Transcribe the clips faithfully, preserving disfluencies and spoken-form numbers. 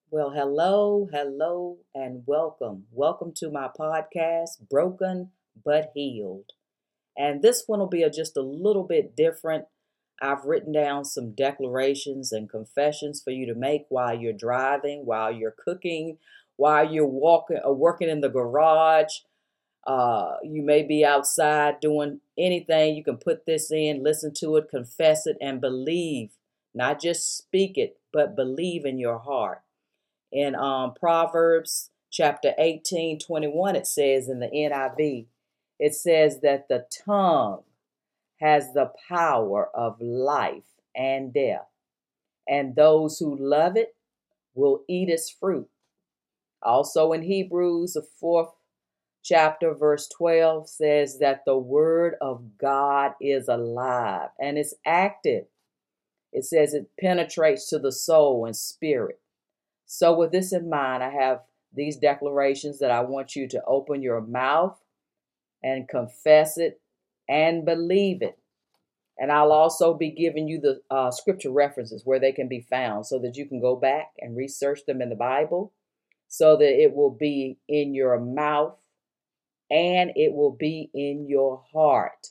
Well, hello, hello, and welcome. Welcome to my podcast, Broken but Healed. And this one will be a, just a little bit different. I've written down some declarations and confessions for you to make while you're driving, while you're cooking, while you're walking or working in the garage. Uh, you may be outside doing anything. You can put this in, listen to it, confess it, and believe. Not just speak it, but believe in your heart. In um, Proverbs chapter eighteen twenty-one, it says in the N I V, it says that the tongue has the power of life and death, and those who love it will eat its fruit. Also in Hebrews, the fourth chapter, verse twelve, says that the word of God is alive and it's active. It says it penetrates to the soul and spirit. So, with this in mind, I have these declarations that I want you to open your mouth and confess it and believe it. And I'll also be giving you the uh, scripture references where they can be found so that you can go back and research them in the Bible so that it will be in your mouth and it will be in your heart.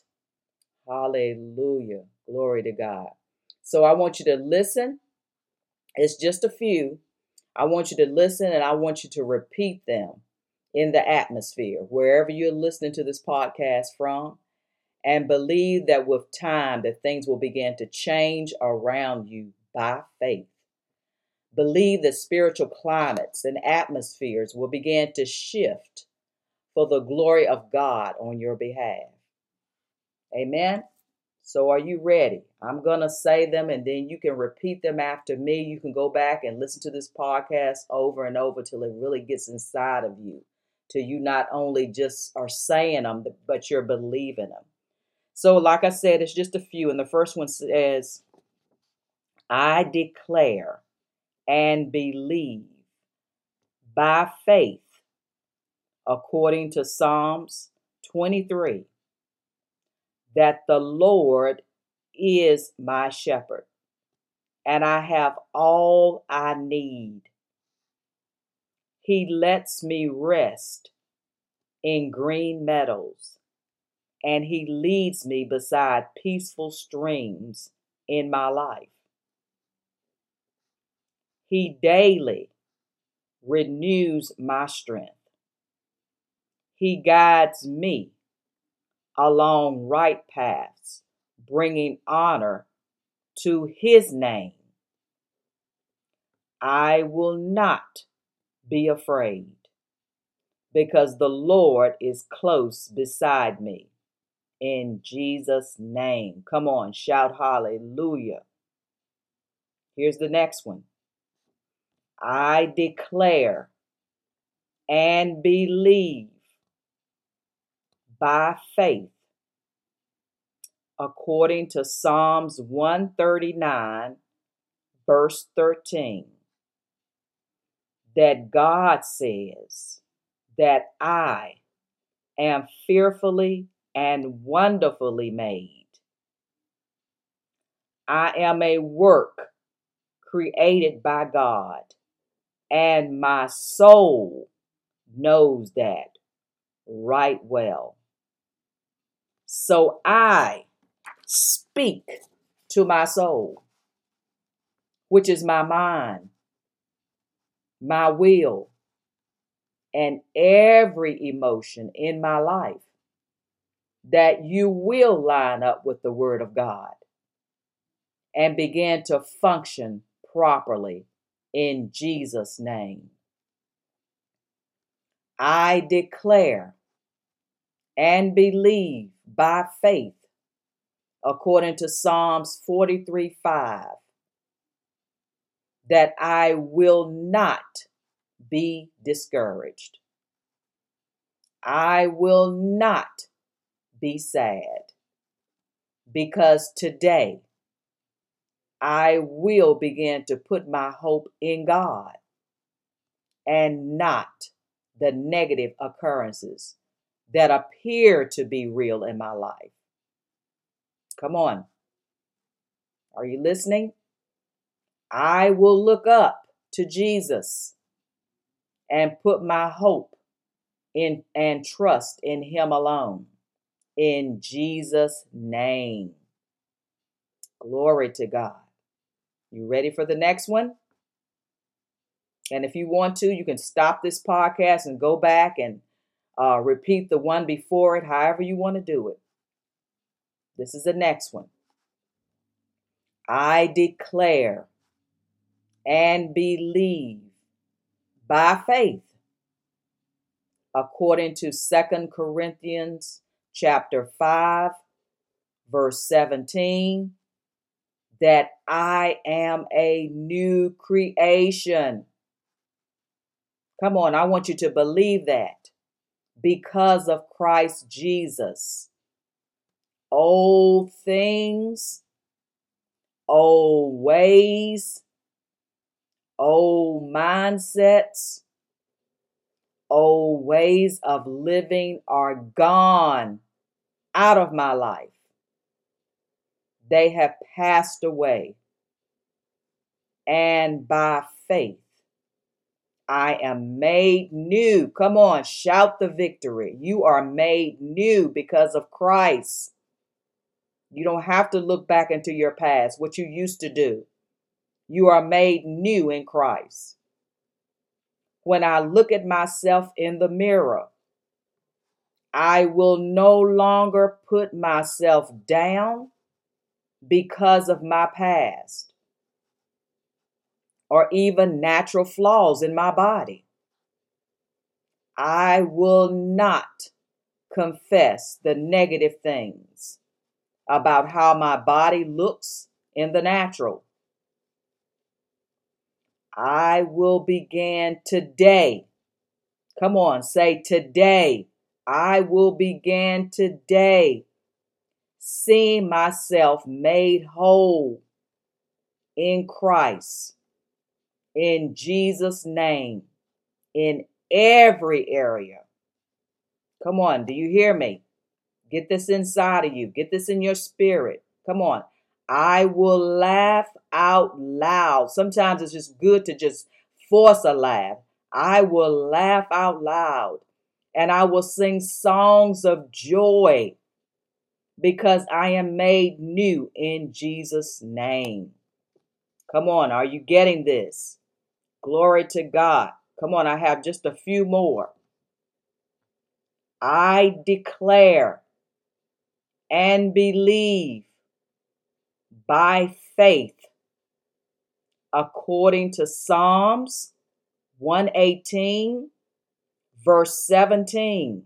Hallelujah. Glory to God. So I want you to listen. It's just a few. I want you to listen and I want you to repeat them in the atmosphere, wherever you're listening to this podcast from, and believe that with time that things will begin to change around you by faith. Believe that spiritual climates and atmospheres will begin to shift for the glory of God on your behalf. Amen. So are you ready? I'm going to say them and then you can repeat them after me. You can go back and listen to this podcast over and over till it really gets inside of you. Till you not only just are saying them, but you're believing them. So like I said, it's just a few. And the first one says, I declare and believe by faith, according to Psalms twenty-three, that the Lord is my shepherd, and I have all I need. He lets me rest in green meadows, and he leads me beside peaceful streams in my life. He daily renews my strength. He guides me along right paths, bringing honor to his name. I will not be afraid, because the Lord is close beside me. In Jesus' name. Come on, shout hallelujah. Here's the next one. I declare and believe by faith, according to Psalms one thirty-nine, verse thirteen, that God says that I am fearfully and wonderfully made. I am a work created by God, and my soul knows that right well. So I speak to my soul, which is my mind, my will, and every emotion in my life, that you will line up with the Word of God and begin to function properly in Jesus' name. I declare and believe by faith, according to Psalms forty-three five, that I will not be discouraged. I will not be sad, because today I will begin to put my hope in God and not the negative occurrences that appear to be real in my life. Come on. Are you listening? I will look up to Jesus and put my hope in and trust in him alone. In Jesus' name. Glory to God. You ready for the next one? And if you want to, you can stop this podcast and go back and uh, repeat the one before it, however you want to do it. This is the next one. I declare and believe by faith, according to Second Corinthians chapter five, verse seventeen, that I am a new creation. Come on, I want you to believe that because of Christ Jesus. Old things, old ways, old mindsets, old ways of living are gone out of my life. They have passed away. And by faith, I am made new. Come on, shout the victory. You are made new because of Christ. You don't have to look back into your past, what you used to do. You are made new in Christ. When I look at myself in the mirror, I will no longer put myself down because of my past or even natural flaws in my body. I will not confess the negative things about how my body looks in the natural. I will begin today. Come on, say today. I will begin today seeing myself made whole in Christ, in Jesus' name, in every area. Come on, do you hear me? Get this inside of you. Get this in your spirit. Come on. I will laugh out loud. Sometimes it's just good to just force a laugh. I will laugh out loud and I will sing songs of joy because I am made new in Jesus' name. Come on. Are you getting this? Glory to God. Come on. I have just a few more. I declare and believe by faith, according to Psalms one eighteen, verse seventeen,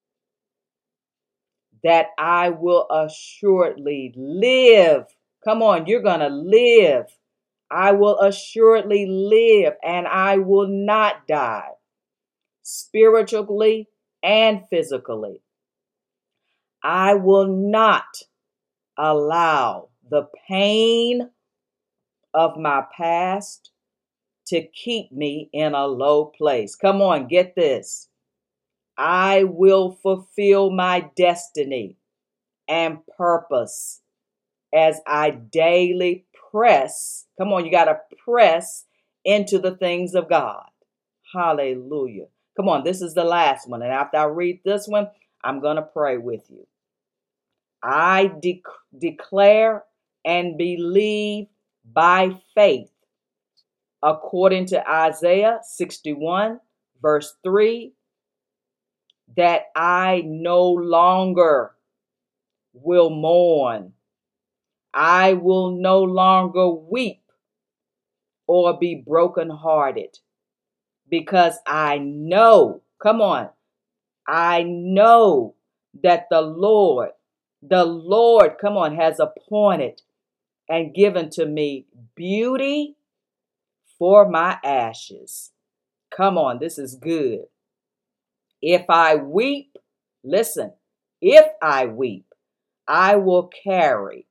that I will assuredly live. Come on, you're going to live. I will assuredly live and I will not die, spiritually and physically. I will not allow the pain of my past to keep me in a low place. Come on, get this. I will fulfill my destiny and purpose as I daily press. Come on, you got to press into the things of God. Hallelujah. Come on, this is the last one. And after I read this one, I'm going to pray with you. I de- declare and believe by faith, according to Isaiah sixty-one, verse three, that I no longer will mourn. I will no longer weep or be brokenhearted because I know, come on, I know that the Lord, the Lord, come on, has appointed and given to me beauty for my ashes. Come on, this is good. If I weep, listen, if I weep, I will carry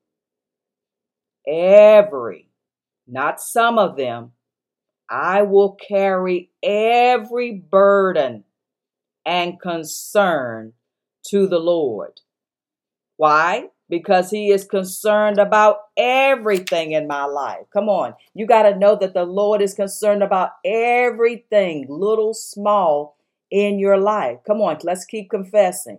every, not some of them, I will carry every burden and concern to the Lord. Why? because he is concerned about everything in my life. Come on. You got to know that the Lord is concerned about everything, little, small, in your life. Come on, let's keep confessing.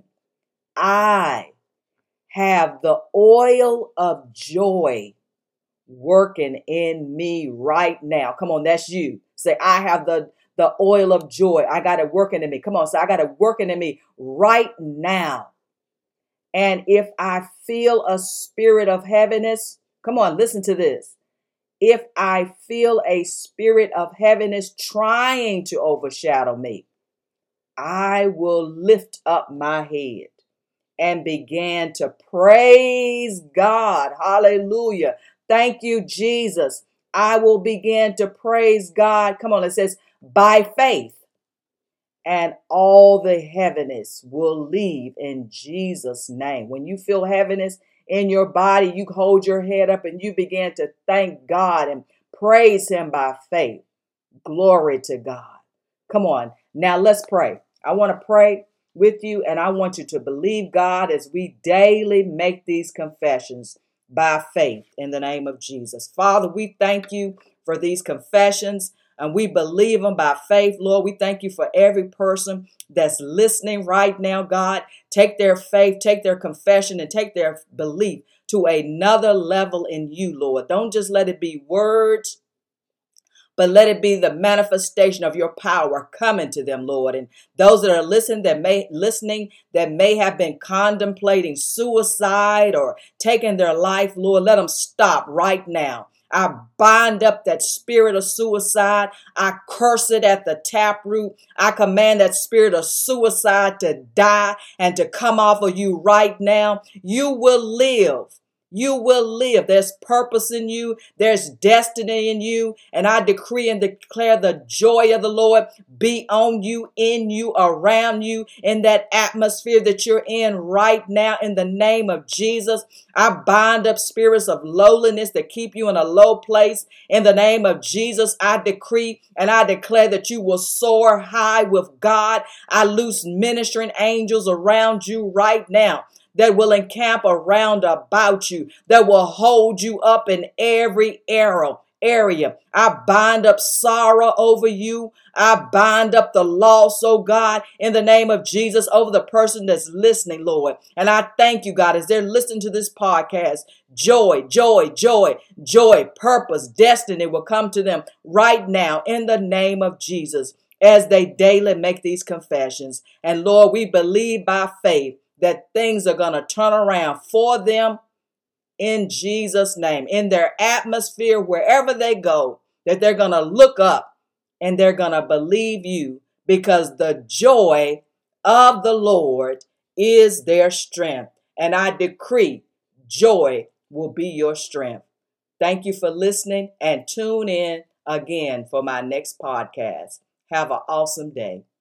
I have the oil of joy working in me right now. Come on, that's you. Say, I have the, the oil of joy. I got it working in me. Come on, say, I got it working in me right now. And if I feel a spirit of heaviness, come on, listen to this. If I feel a spirit of heaviness trying to overshadow me, I will lift up my head and began to praise God. Hallelujah. Thank you, Jesus. I will begin to praise God. Come on, it says by faith, and all the heaviness will leave in Jesus' name. When you feel heaviness in your body, you hold your head up and you begin to thank God and praise him by faith. Glory to God. Come on. Now let's pray. I want to pray with you, and I want you to believe God as we daily make these confessions by faith in the name of Jesus. Father, we thank you for these confessions, and we believe them by faith. Lord, we thank you for every person that's listening right now, God. Take their faith, take their confession, and take their belief to another level in you, Lord. Don't just let it be words, but let it be the manifestation of your power coming to them, Lord. And those that are listening that may listening that may have been contemplating suicide or taking their life, Lord, let them stop right now. I bind up that spirit of suicide. I curse it at the taproot. I command that spirit of suicide to die and to come off of you right now. You will live. You will live. There's purpose in you. There's destiny in you. And I decree and declare the joy of the Lord be on you, in you, around you, in that atmosphere that you're in right now. In the name of Jesus, I bind up spirits of lowliness that keep you in a low place. In the name of Jesus, I decree and I declare that you will soar high with God. I loose ministering angels around you right now that will encamp around about you, that will hold you up in every arrow. Area. I bind up sorrow over you. I bind up the loss, oh God, in the name of Jesus, over the person that's listening, Lord. And I thank you, God, as they're listening to this podcast. Joy, joy, joy, joy, purpose, destiny will come to them right now in the name of Jesus as they daily make these confessions. And Lord, we believe by faith that things are going to turn around for them in Jesus' name, in their atmosphere, wherever they go, that they're going to look up and they're going to believe you, because the joy of the Lord is their strength. And I decree joy will be your strength. Thank you for listening, and tune in again for my next podcast. Have an awesome day.